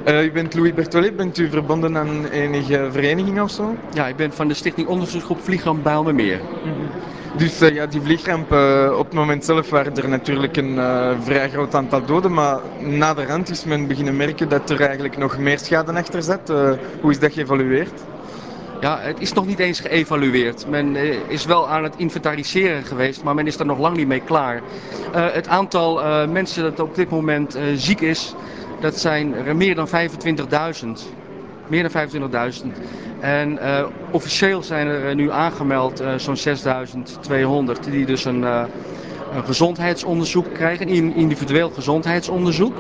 U bent Louis Berthollet, bent u verbonden aan enige vereniging of zo? Ja, ik ben van de Stichting Onderzoeksgroep Vliegramp Bijlmermeer. Dus ja, die vliegramp, op het moment zelf waren er natuurlijk een vrij groot aantal doden, maar naderhand is men beginnen merken dat er eigenlijk nog meer schade achter zat. Hoe is dat geëvalueerd? Ja, het is nog niet eens geëvalueerd. Men is wel aan het inventariseren geweest, maar men is er nog lang niet mee klaar. Het aantal mensen dat op dit moment ziek is, dat zijn er meer dan 25.000. Meer dan 25.000. En officieel zijn er nu aangemeld zo'n 6.200 die dus een gezondheidsonderzoek krijgen, een individueel gezondheidsonderzoek.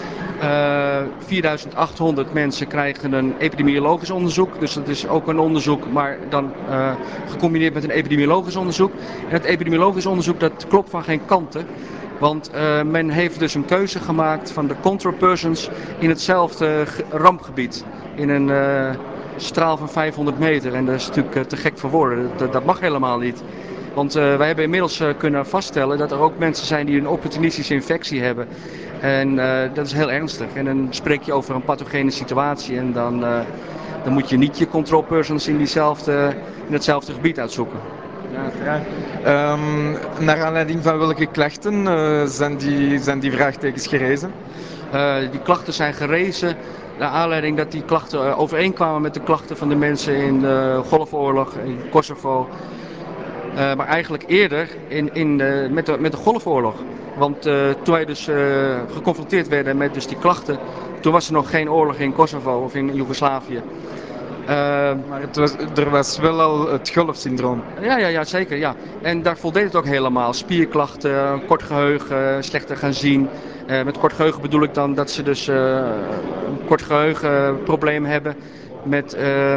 4.800 mensen krijgen een epidemiologisch onderzoek. Dus dat is ook een onderzoek, maar dan gecombineerd met een epidemiologisch onderzoek. En het epidemiologisch onderzoek dat klopt van geen kanten. Want men heeft dus een keuze gemaakt van de control persons in hetzelfde rampgebied. In een straal van 500 meter. En dat is natuurlijk te gek voor woorden. Dat mag helemaal niet. Want wij hebben inmiddels kunnen vaststellen dat er ook mensen zijn die een opportunistische infectie hebben. En dat is heel ernstig. En dan spreek je over een pathogene situatie en dan moet je niet je control persons in hetzelfde gebied uitzoeken. Ja. Naar aanleiding van welke klachten zijn die vraagtekens gerezen? Die klachten zijn gerezen naar aanleiding dat die klachten overeenkwamen met de klachten van de mensen in de Golfoorlog, in Kosovo. Maar eigenlijk eerder met de Golfoorlog. Want toen wij dus geconfronteerd werden met dus die klachten, toen was er nog geen oorlog in Kosovo of in Joegoslavië. Maar er was wel al het golfsyndroom. Ja, zeker. Ja. En daar voldeed het ook helemaal. Spierklachten, kort geheugen, slechter gaan zien. Met kort geheugen bedoel ik dan dat ze dus een kort geheugenprobleem hebben met...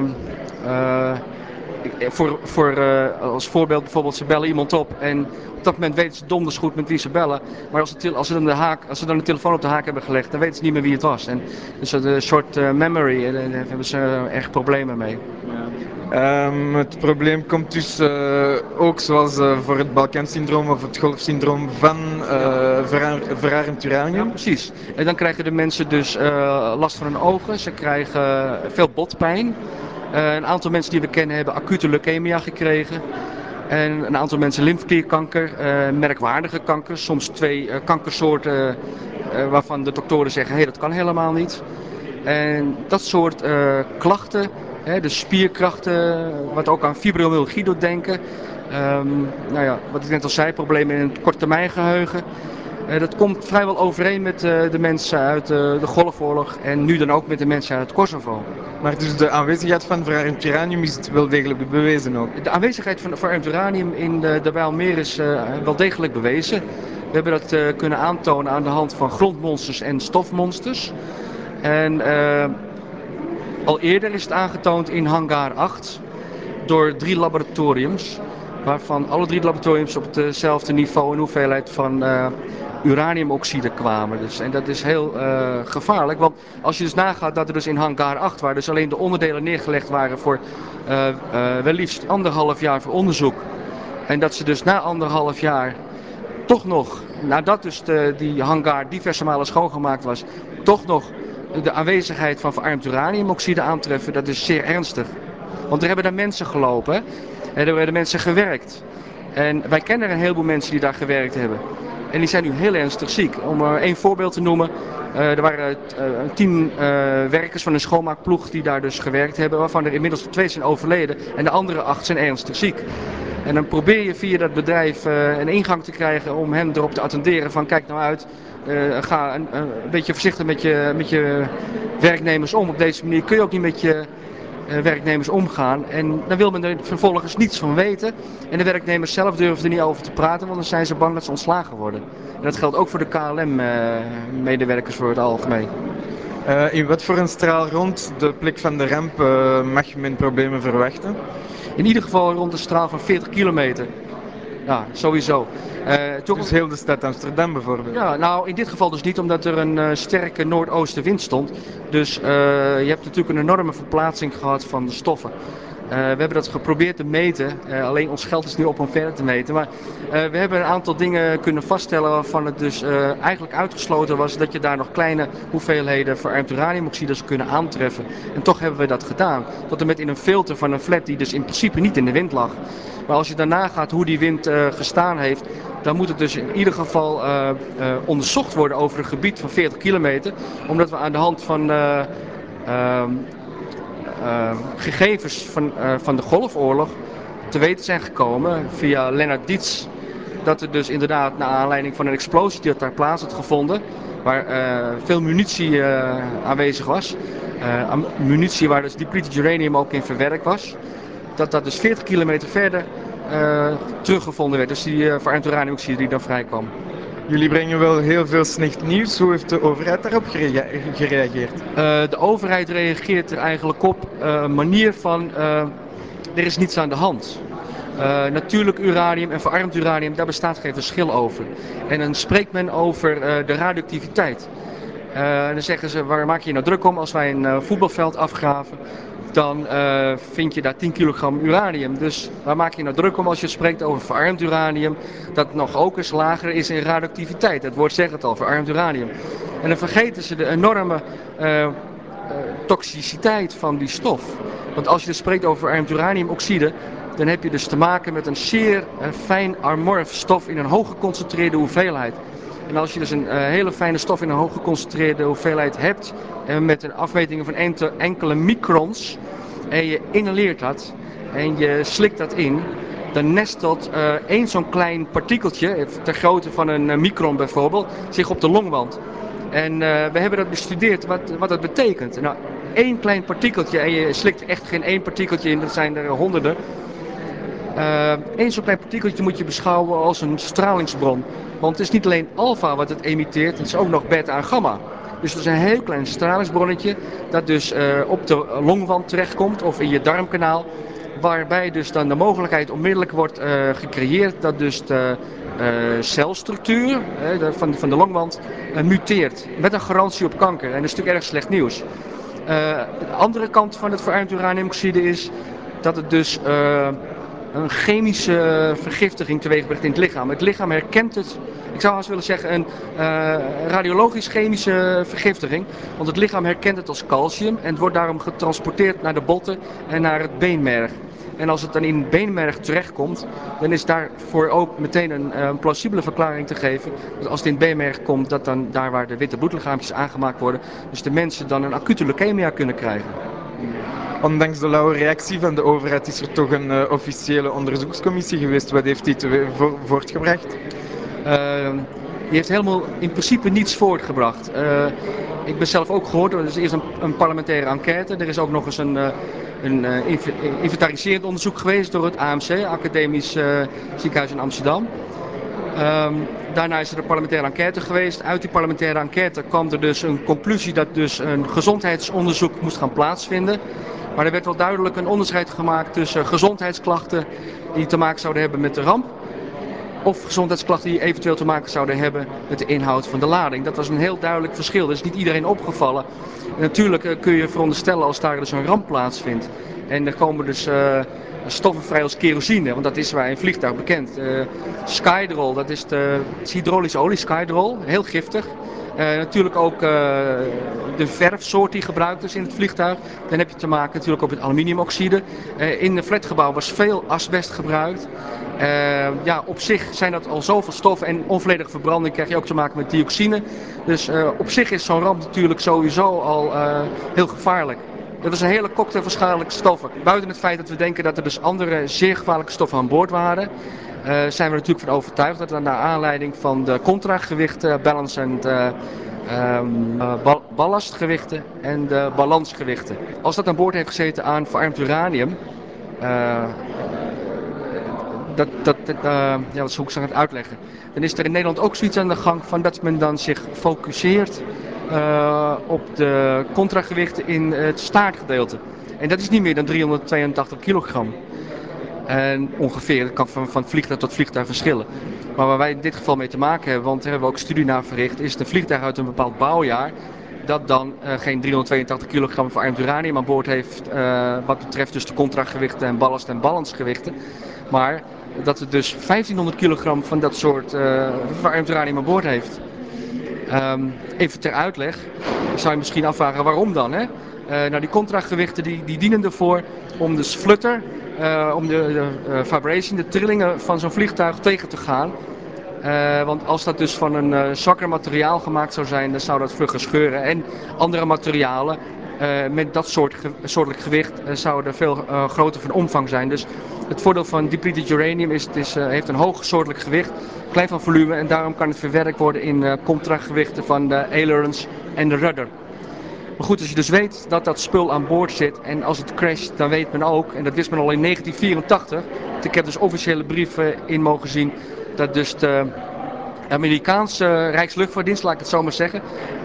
als voorbeeld bijvoorbeeld, ze bellen iemand op en op dat moment weten ze donders goed met wie ze bellen. Maar als ze dan de telefoon op de haak hebben gelegd, dan weten ze niet meer wie het was. En dus een soort memory, en daar hebben ze erg problemen mee. Het probleem komt dus ook zoals voor het Balkansyndroom of het golfsyndroom van verarmd uranium. Ja, precies. En dan krijgen de mensen dus last van hun ogen, ze krijgen veel botpijn. Een aantal mensen die we kennen hebben acute leukemia gekregen. En een aantal mensen lymfeklierkanker, merkwaardige kankers. Soms twee kankersoorten waarvan de doktoren zeggen, hey, dat kan helemaal niet. En dat soort klachten, de spierkrachten, wat ook aan fibromyalgie doet denken. Nou ja, wat ik net al zei, problemen in het korttermijngeheugen. Dat komt vrijwel overeen met de mensen uit de Golfoorlog en nu dan ook met de mensen uit Kosovo. Maar dus de aanwezigheid van verarmd uranium is het wel degelijk bewezen ook? De aanwezigheid van verarmd uranium in de Bijlmermeer is wel degelijk bewezen. We hebben dat kunnen aantonen aan de hand van grondmonsters en stofmonsters. En al eerder is het aangetoond in hangar 8 door 3 laboratoriums. Waarvan alle 3 laboratoriums op hetzelfde niveau en hoeveelheid van uraniumoxide kwamen. Dus, en dat is heel gevaarlijk, want als je dus nagaat dat er dus in hangar 8, waar dus alleen de onderdelen neergelegd waren voor wel liefst 1,5 jaar voor onderzoek. En dat ze dus na 1,5 jaar toch nog, nadat dus die hangar diverse malen schoongemaakt was, toch nog de aanwezigheid van verarmd uraniumoxide aantreffen, dat is zeer ernstig. Want er hebben daar mensen gelopen, hè? En er werden mensen gewerkt. En wij kennen een heleboel mensen die daar gewerkt hebben. En die zijn nu heel ernstig ziek. Om één voorbeeld te noemen. Er waren 10 werkers van een schoonmaakploeg die daar dus gewerkt hebben. Waarvan er inmiddels 2 zijn overleden. En de andere 8 zijn ernstig ziek. En dan probeer je via dat bedrijf een ingang te krijgen om hen erop te attenderen van kijk nou uit. Ga een beetje voorzichtig met je werknemers om. Op deze manier kun je ook niet met je werknemers omgaan. En dan wil men er vervolgens niets van weten. En de werknemers zelf durven er niet over te praten, want dan zijn ze bang dat ze ontslagen worden. En dat geldt ook voor de KLM-medewerkers voor het algemeen. In wat voor een straal rond de plek van de ramp mag men problemen verwachten? In ieder geval rond een straal van 40 kilometer. Ja, sowieso. Dus heel de stad Amsterdam bijvoorbeeld? Ja, nou in dit geval dus niet, omdat er een sterke noordoostenwind stond. Dus je hebt natuurlijk een enorme verplaatsing gehad van de stoffen. We hebben dat geprobeerd te meten, alleen ons geld is nu op om verder te meten. Maar we hebben een aantal dingen kunnen vaststellen waarvan het dus eigenlijk uitgesloten was dat je daar nog kleine hoeveelheden verarmd uraniumoxide zou kunnen aantreffen. En toch hebben we dat gedaan. Tot en met in een filter van een flat die dus in principe niet in de wind lag. Maar als je daarna gaat hoe die wind gestaan heeft, dan moet het dus in ieder geval onderzocht worden over een gebied van 40 kilometer. Omdat we aan de hand van gegevens van de Golfoorlog te weten zijn gekomen via Lennart Dietz. Dat er dus inderdaad naar aanleiding van een explosie die daar plaats had gevonden, waar veel munitie aanwezig was. Munitie waar dus depleted uranium ook in verwerkt was. Dat dus 40 kilometer verder teruggevonden werd. Dus die verarmd uraniumoxide die dan vrijkwam. Jullie brengen wel heel veel slecht nieuws. Hoe heeft de overheid daarop gereageerd? De overheid reageert er eigenlijk op manier van er is niets aan de hand. Natuurlijk uranium en verarmd uranium, daar bestaat geen verschil over. En dan spreekt men over de radioactiviteit. Dan zeggen ze, waar maak je nou druk om als wij een voetbalveld afgraven? Dan vind je daar 10 kilogram uranium. Dus waar maak je nou druk om als je spreekt over verarmd uranium? Dat nog ook eens lager is in radioactiviteit. Het woord zegt het al, verarmd uranium. En dan vergeten ze de enorme toxiciteit van die stof. Want als je dus spreekt over verarmd uraniumoxide, dan heb je dus te maken met een zeer fijn amorf stof in een hoog geconcentreerde hoeveelheid. En als je dus een hele fijne stof in een hoog geconcentreerde hoeveelheid hebt, en met een afmetingen van enkele microns, en je inhaleert dat en je slikt dat in, dan nestelt één zo'n klein partikeltje, ter grootte van een micron bijvoorbeeld, zich op de longwand. En we hebben dat bestudeerd wat dat betekent. Nou, één klein partikeltje, en je slikt echt geen één partikeltje in, dat zijn er honderden. Eén zo'n klein partikeltje moet je beschouwen als een stralingsbron. Want het is niet alleen alfa wat het emitteert, het is ook nog beta en gamma. Dus het is een heel klein stralingsbronnetje dat dus op de longwand terechtkomt of in je darmkanaal. Waarbij dus dan de mogelijkheid onmiddellijk wordt gecreëerd dat dus de celstructuur van de longwand muteert. Met een garantie op kanker. En dat is natuurlijk erg slecht nieuws. De andere kant van het verarmd uraniumoxide is dat het dus een chemische vergiftiging teweegbrengt in het lichaam. Het lichaam herkent het, ik zou haast willen zeggen een radiologisch-chemische vergiftiging. Want het lichaam herkent het als calcium en het wordt daarom getransporteerd naar de botten en naar het beenmerg. En als het dan in het beenmerg terechtkomt, dan is daarvoor ook meteen een plausibele verklaring te geven. Dat als het in het beenmerg komt, dat dan daar waar de witte bloedlichaampjes aangemaakt worden, dus de mensen dan een acute leukemia kunnen krijgen. Ondanks de lauwe reactie van de overheid is er toch een officiële onderzoekscommissie geweest. Wat heeft die voortgebracht? Die heeft helemaal in principe niets voortgebracht. Ik ben zelf ook gehoord, er is eerst een parlementaire enquête. Er is ook nog eens een inventariserend onderzoek geweest door het AMC, Academisch Ziekenhuis in Amsterdam. Daarna is er een parlementaire enquête geweest. Uit die parlementaire enquête kwam er dus een conclusie dat dus een gezondheidsonderzoek moest gaan plaatsvinden. Maar er werd wel duidelijk een onderscheid gemaakt tussen gezondheidsklachten die te maken zouden hebben met de ramp. Of gezondheidsklachten die eventueel te maken zouden hebben met de inhoud van de lading. Dat was een heel duidelijk verschil. Dat is niet iedereen opgevallen. En natuurlijk kun je veronderstellen als daar dus een ramp plaatsvindt. En er komen dus stoffen vrij als kerosine, want dat is bij een vliegtuig bekend. Skydrol, dat is de hydraulische olie, Skydrol, heel giftig. Natuurlijk ook de verfsoort die gebruikt is in het vliegtuig. Dan heb je te maken natuurlijk ook met aluminiumoxide. In het flatgebouw was veel asbest gebruikt. Ja, op zich zijn dat al zoveel stoffen en onvolledige verbranding krijg je ook te maken met dioxine. Dus op zich is zo'n ramp natuurlijk sowieso al heel gevaarlijk. Dat is een hele cocktail van schadelijke stoffen. Buiten het feit dat we denken dat er dus andere zeer gevaarlijke stoffen aan boord waren, zijn we natuurlijk van overtuigd dat we naar aanleiding van de contragewichten, balance en ballastgewichten en de balansgewichten. Als dat aan boord heeft gezeten aan verarmd uranium, ja, wat zou ik het uitleggen? Dan is er in Nederland ook zoiets aan de gang van dat men dan zich focuseert op de contragewichten in het staartgedeelte. En dat is niet meer dan 382 kilogram. En ongeveer, dat kan van vliegtuig tot vliegtuig verschillen. Maar waar wij in dit geval mee te maken hebben, want daar hebben we ook studie naar verricht, is het een vliegtuig uit een bepaald bouwjaar. dat dan geen 382 kilogram verarmd uranium aan boord heeft, wat betreft dus de contragewichten en ballast- en balansgewichten. Maar dat het dus 1500 kilogram van dat soort verarmd uranium aan boord heeft. Even ter uitleg, zou je misschien afvragen waarom dan, hè? Nou, die contragewichten die dienen ervoor om de flutter, om de vibration, de trillingen van zo'n vliegtuig tegen te gaan. Want als dat dus van een zwakker materiaal gemaakt zou zijn, dan zou dat vlugger scheuren. En andere materialen met dat soortelijk gewicht zouden veel groter van omvang zijn. Dus het voordeel van depleted uranium is, heeft een hoog soortelijk gewicht, klein van volume. En daarom kan het verwerkt worden in contragewichten van de ailerons en de rudder. Maar goed, als je dus weet dat dat spul aan boord zit en als het crasht, dan weet men ook, en dat wist men al in 1984, ik heb dus officiële brieven in mogen zien, dat dus de Amerikaanse Rijksluchtvaartdienst, laat ik het zo maar zeggen,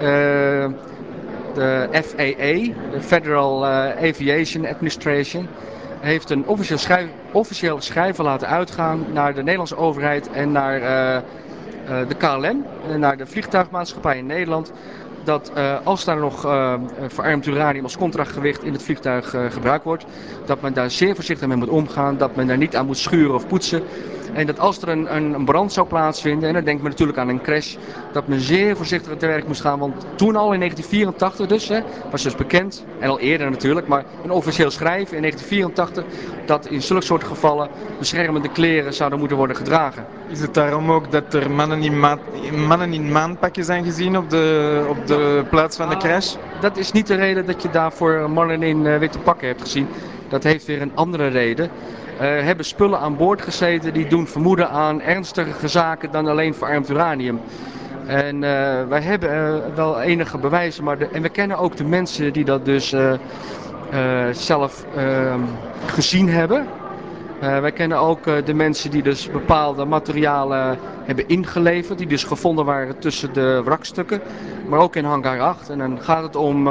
de FAA, de Federal Aviation Administration, heeft een officieel schrijven laten uitgaan naar de Nederlandse overheid en naar de KLM, naar de vliegtuigmaatschappij in Nederland, dat als daar nog verarmd uranium als contragewicht in het vliegtuig gebruikt wordt, dat men daar zeer voorzichtig mee moet omgaan, dat men daar niet aan moet schuren of poetsen. En dat als er een brand zou plaatsvinden, en dan denkt men natuurlijk aan een crash, dat men zeer voorzichtig te werk moest gaan. Want toen al in 1984 dus, was dus bekend, en al eerder natuurlijk, maar een officieel schrijven in 1984, dat in zulke soort gevallen beschermende kleren zouden moeten worden gedragen. Is het daarom ook dat er mannen in maanpakken zijn gezien op de plaats van de crash? Dat is niet de reden dat je daarvoor mannen in witte pakken hebt gezien. Dat heeft weer een andere reden. Er hebben spullen aan boord gezeten die doen vermoeden aan ernstige zaken dan alleen verarmd uranium. En wij hebben wel enige bewijzen, en we kennen ook de mensen die dat dus zelf gezien hebben. Wij kennen ook de mensen die dus bepaalde materialen hebben ingeleverd, die dus gevonden waren tussen de wrakstukken, maar ook in hangar 8. En dan gaat het om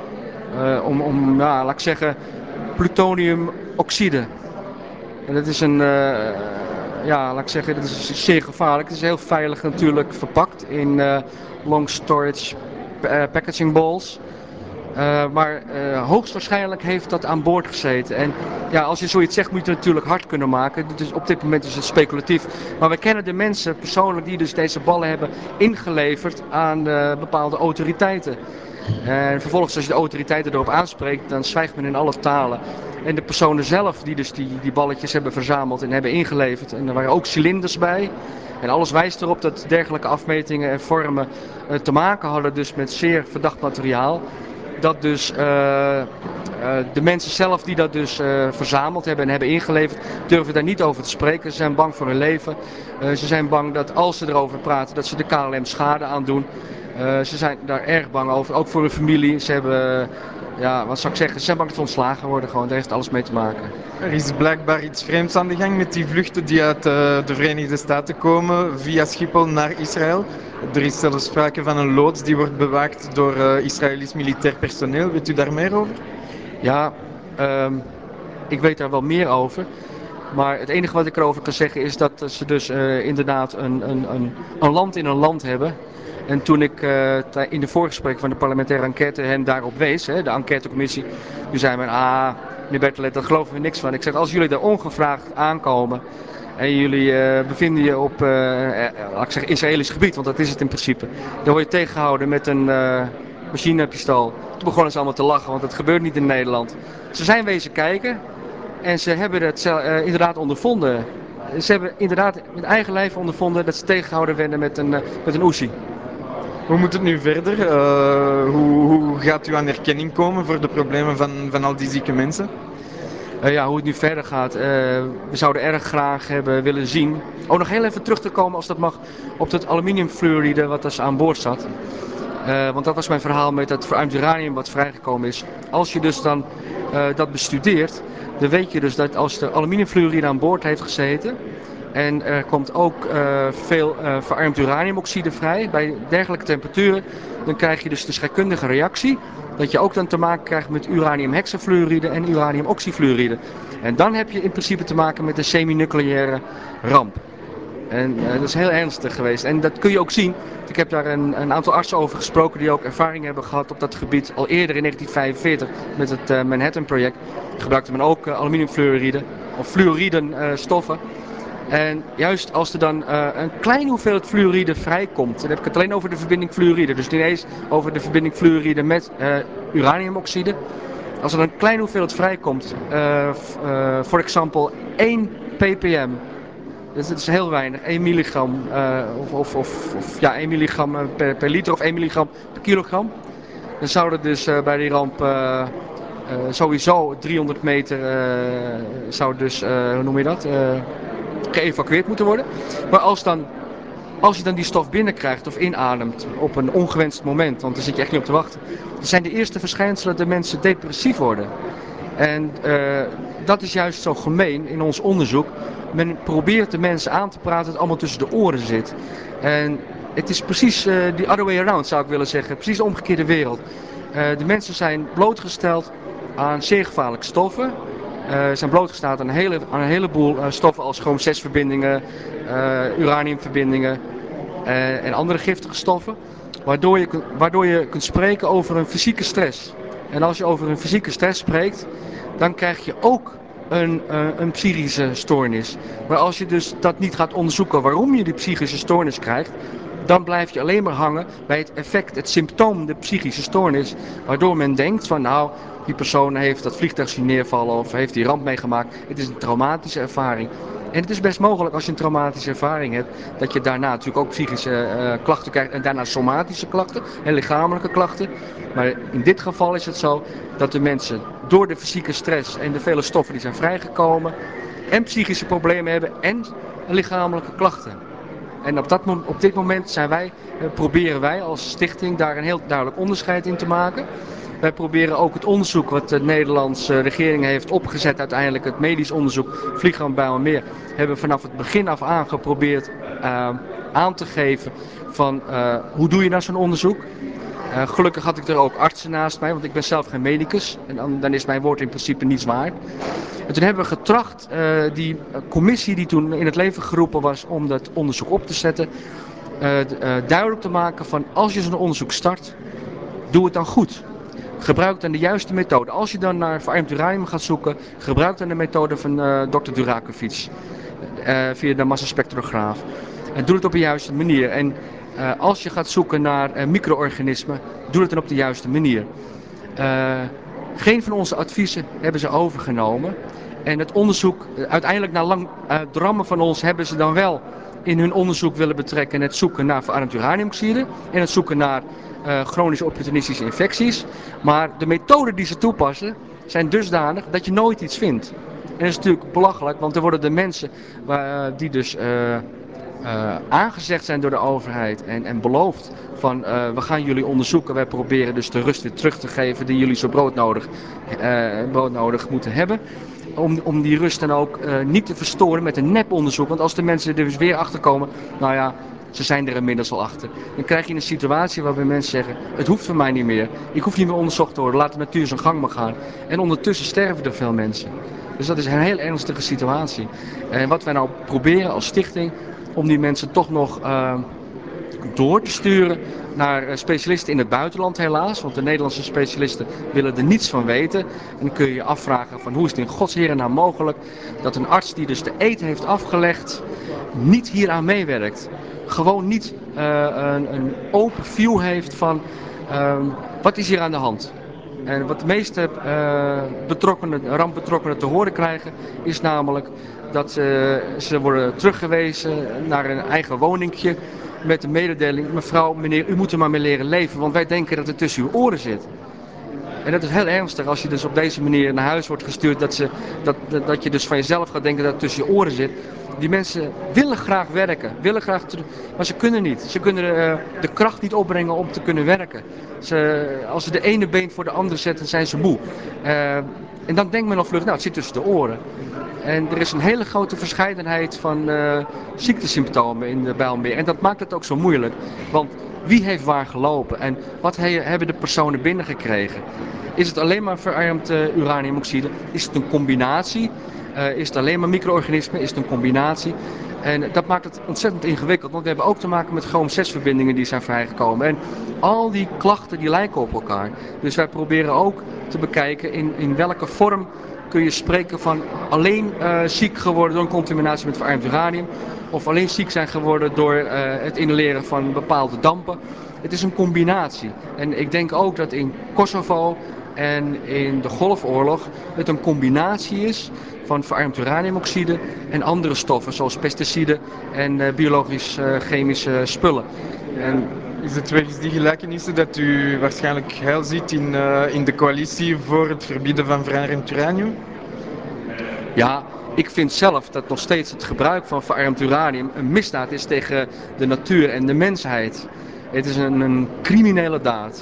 laat ik zeggen, plutoniumoxide. En dat is laat ik zeggen, dat is zeer gevaarlijk. Het is heel veilig natuurlijk verpakt in long storage packaging balls. Maar hoogstwaarschijnlijk heeft dat aan boord gezeten. En ja, als je zoiets zegt moet je het natuurlijk hard kunnen maken. Dus op dit moment is het speculatief. Maar we kennen de mensen persoonlijk die dus deze ballen hebben ingeleverd aan bepaalde autoriteiten. En vervolgens als je de autoriteiten erop aanspreekt, dan zwijgt men in alle talen. En de personen zelf die dus die balletjes hebben verzameld en hebben ingeleverd. En er waren ook cilinders bij. En alles wijst erop dat dergelijke afmetingen en vormen te maken hadden dus met zeer verdacht materiaal. Dat dus de mensen zelf die dat dus verzameld hebben en hebben ingeleverd, durven daar niet over te spreken. Ze zijn bang voor hun leven. Ze zijn bang dat als ze erover praten, dat ze de KLM schade aandoen. Ze zijn daar erg bang over, ook voor hun familie. Ze hebben, wat zou ik zeggen, ze zijn bang dat ze ontslagen worden gewoon. Daar heeft alles mee te maken. Er is blijkbaar iets vreemds aan de gang met die vluchten die uit de Verenigde Staten komen via Schiphol naar Israël. Er is zelfs sprake van een loods die wordt bewaakt door Israëlisch militair personeel. Weet u daar meer over? Ja, ik weet daar wel meer over. Maar het enige wat ik erover kan zeggen is dat ze dus inderdaad een land in een land hebben. En toen ik in de voorgesprek van de parlementaire enquête hen daarop wees, de enquêtecommissie, toen zei men, meneer Bertelet, daar geloven we niks van. Ik zeg, als jullie daar ongevraagd aankomen en jullie bevinden je op, laat ik zeggen, Israëlisch gebied, want dat is het in principe, dan word je tegengehouden met een machinepistool. Toen begonnen ze allemaal te lachen, want dat gebeurt niet in Nederland. Ze zijn wezen kijken. En ze hebben het inderdaad ondervonden. Ze hebben inderdaad met eigen lijf ondervonden dat ze tegengehouden werden met een Uzi. Hoe moet het nu verder? Hoe gaat u aan erkenning komen voor de problemen van al die zieke mensen? Hoe het nu verder gaat. We zouden erg graag hebben willen zien. Nog heel even terug te komen, als dat mag, op het aluminiumfluoride wat dus aan boord zat. Want dat was mijn verhaal met het verarmd uranium wat vrijgekomen is. Als je dus dan dat bestudeert, dan weet je dus dat als er aluminiumfluoride aan boord heeft gezeten en er komt ook veel verarmd uraniumoxide vrij bij dergelijke temperaturen, dan krijg je dus de scheikundige reactie dat je ook dan te maken krijgt met uraniumhexafluoride en uraniumoxyfluoride. En dan heb je in principe te maken met een semi-nucleaire ramp. En dat is heel ernstig geweest. En dat kun je ook zien. Ik heb daar een aantal artsen over gesproken die ook ervaring hebben gehad op dat gebied. Al eerder in 1945 met het Manhattan-project gebruikte men ook aluminiumfluoride of fluoriden stoffen. En juist als er dan een kleine hoeveelheid fluoride vrijkomt, dan heb ik het alleen over de verbinding fluoride, dus niet eens over de verbinding fluoride met uraniumoxide. Als er een kleine hoeveelheid vrijkomt, voor example 1 ppm, dus dat is heel weinig, 1 milligram, ja, 1 milligram per liter of 1 milligram per kilogram. Dan zou er dus bij die ramp sowieso 300 meter, zou dus, hoe noem je dat, geëvacueerd moeten worden. Maar als je dan die stof binnenkrijgt of inademt op een ongewenst moment, want daar zit je echt niet op te wachten, dan zijn de eerste verschijnselen dat de mensen depressief worden. En dat is juist zo gemeen in ons onderzoek. Men probeert de mensen aan te praten dat het allemaal tussen de oren zit. En het is precies die other way around, zou ik willen zeggen. Precies de omgekeerde wereld. De mensen zijn blootgesteld aan zeer gevaarlijke stoffen. Zijn blootgesteld aan een heleboel stoffen als chroom-6-verbindingen, uraniumverbindingen en andere giftige stoffen. Waardoor je kunt spreken over een fysieke stress. En als je over een fysieke stress spreekt, dan krijg je ook een psychische stoornis. Maar als je dus dat niet gaat onderzoeken waarom je die psychische stoornis krijgt, dan blijf je alleen maar hangen bij het effect, het symptoom, de psychische stoornis. Waardoor men denkt van nou, die persoon heeft dat vliegtuig zien neervallen of heeft die ramp meegemaakt. Het is een traumatische ervaring. En het is best mogelijk als je een traumatische ervaring hebt, dat je daarna natuurlijk ook psychische klachten krijgt en daarna somatische klachten en lichamelijke klachten. Maar in dit geval is het zo dat de mensen door de fysieke stress en de vele stoffen die zijn vrijgekomen en psychische problemen hebben en lichamelijke klachten. En op dit moment proberen wij als stichting daar een heel duidelijk onderscheid in te maken. Wij proberen ook het onderzoek wat de Nederlandse regering heeft opgezet, uiteindelijk het medisch onderzoek Vliegramp Bijlmermeer, hebben we vanaf het begin af aan geprobeerd aan te geven van hoe doe je nou zo'n onderzoek. Gelukkig had ik er ook artsen naast mij, want ik ben zelf geen medicus. En dan is mijn woord in principe niets waard. En toen hebben we getracht, die commissie die toen in het leven geroepen was om dat onderzoek op te zetten, duidelijk te maken van als je zo'n onderzoek start, doe het dan goed. Gebruik dan de juiste methode. Als je dan naar verarmd uranium gaat zoeken, gebruik dan de methode van Dr. Durakovic via de massaspectrograaf. En doe het op de juiste manier. En als je gaat zoeken naar micro-organismen, doe het dan op de juiste manier. Geen van onze adviezen hebben ze overgenomen. En het onderzoek, uiteindelijk na lang drammen van ons, hebben ze dan wel in hun onderzoek willen betrekken het zoeken naar verarmd uraniumoxide en het zoeken naar chronische opportunistische infecties. Maar de methoden die ze toepassen zijn dusdanig dat je nooit iets vindt. En dat is natuurlijk belachelijk, want er worden de mensen die dus aangezegd zijn door de overheid en beloofd van we gaan jullie onderzoeken, wij proberen dus de rust weer terug te geven die jullie zo broodnodig moeten hebben. Om die rust dan ook niet te verstoren met een neponderzoek. Want als de mensen er dus weer achter komen, nou ja, ze zijn er inmiddels al achter. Dan krijg je een situatie waarbij mensen zeggen, het hoeft van mij niet meer. Ik hoef niet meer onderzocht te worden, laat de natuur zijn gang maar gaan. En ondertussen sterven er veel mensen. Dus dat is een heel ernstige situatie. En wat wij nou proberen als stichting, om die mensen toch nog door te sturen naar specialisten in het buitenland helaas. Want de Nederlandse specialisten willen er niets van weten. En dan kun je je afvragen van hoe is het in godshere nou mogelijk dat een arts die dus de eed heeft afgelegd niet hieraan meewerkt. Gewoon niet een open view heeft van wat is hier aan de hand. En wat de meeste rampbetrokkenen te horen krijgen is namelijk dat ze worden teruggewezen naar een eigen woningje met de mededeling, mevrouw, meneer, u moet er maar mee leren leven, want wij denken dat het tussen uw oren zit. En dat is heel ernstig als je dus op deze manier naar huis wordt gestuurd, dat je dus van jezelf gaat denken dat het tussen je oren zit. Die mensen willen graag werken, maar ze kunnen niet. Ze kunnen de kracht niet opbrengen om te kunnen werken. Als ze de ene been voor de andere zetten, zijn ze moe. En dan denkt men al vlug, nou het zit tussen de oren. En er is een hele grote verscheidenheid van ziektesymptomen in de Bijlmermeer. En dat maakt het ook zo moeilijk. Want wie heeft waar gelopen en wat hebben de personen binnengekregen? Is het alleen maar verarmd uraniumoxide? Is het een combinatie? Is het alleen maar micro-organismen? Is het een combinatie? En dat maakt het ontzettend ingewikkeld, want we hebben ook te maken met chroom-6-verbindingen die zijn vrijgekomen. En al die klachten die lijken op elkaar. Dus wij proberen ook te bekijken in welke vorm kun je spreken van alleen ziek geworden door een contaminatie met verarmd uranium. Of alleen ziek zijn geworden door het inhaleren van bepaalde dampen. Het is een combinatie. En ik denk ook dat in Kosovo en in de Golfoorlog het een combinatie is van verarmd uraniumoxide en andere stoffen zoals pesticiden en biologisch-chemische spullen. En Is het wegens die gelijkenissen dat u waarschijnlijk heil ziet in de coalitie voor het verbieden van verarmd uranium? ja, ik vind zelf dat nog steeds het gebruik van verarmd uranium een misdaad is tegen de natuur en de mensheid. Het is een criminele daad.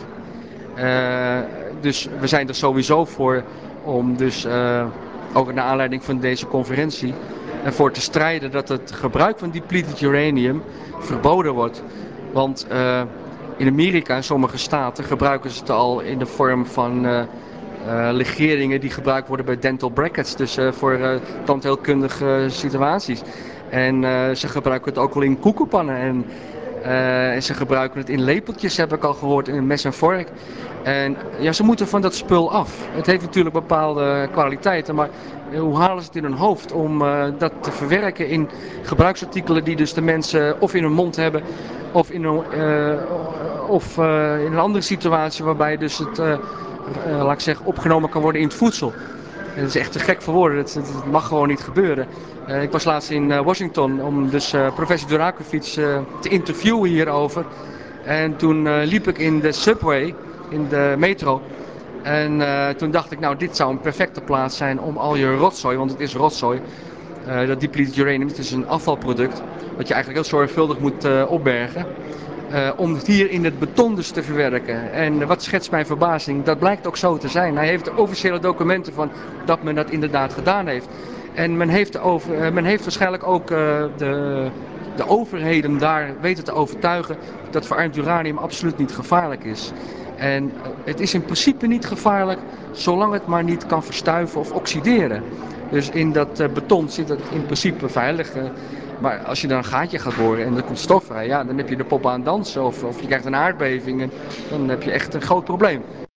Dus we zijn er sowieso voor om dus ook naar aanleiding van deze conferentie ervoor te strijden dat het gebruik van depleted uranium verboden wordt. Want in Amerika en sommige staten gebruiken ze het al in de vorm van legeringen die gebruikt worden bij dental brackets, dus voor tandheelkundige situaties. En ze gebruiken het ook al in koekenpannen en ze gebruiken het in lepeltjes, heb ik al gehoord, in een mes en vork. En ja, ze moeten van dat spul af. Het heeft natuurlijk bepaalde kwaliteiten, maar hoe halen ze het in hun hoofd om dat te verwerken in gebruiksartikelen die dus de mensen of in hun mond hebben of in een andere situatie waarbij dus het, laat ik zeggen, opgenomen kan worden in het voedsel. En dat is echt te gek voor woorden. Het mag gewoon niet gebeuren. Ik was laatst in Washington om dus professor Durakovic te interviewen hierover. En toen liep ik in de subway, in de metro. En toen dacht ik, nou, dit zou een perfecte plaats zijn om al je rotzooi, want het is rotzooi. Dat depleted uranium, het is een afvalproduct, wat je eigenlijk heel zorgvuldig moet opbergen. Om het hier in het beton dus te verwerken. En wat schetst mijn verbazing, dat blijkt ook zo te zijn. Hij heeft de officiële documenten van dat men dat inderdaad gedaan heeft. En men heeft waarschijnlijk ook de overheden daar weten te overtuigen dat verarmd uranium absoluut niet gevaarlijk is. En het is in principe niet gevaarlijk zolang het maar niet kan verstuiven of oxideren. Dus in dat beton zit het in principe veilig. Maar als je dan een gaatje gaat boren en er komt stof vrij, ja, dan heb je de pop aan het dansen of je krijgt een aardbeving en dan heb je echt een groot probleem.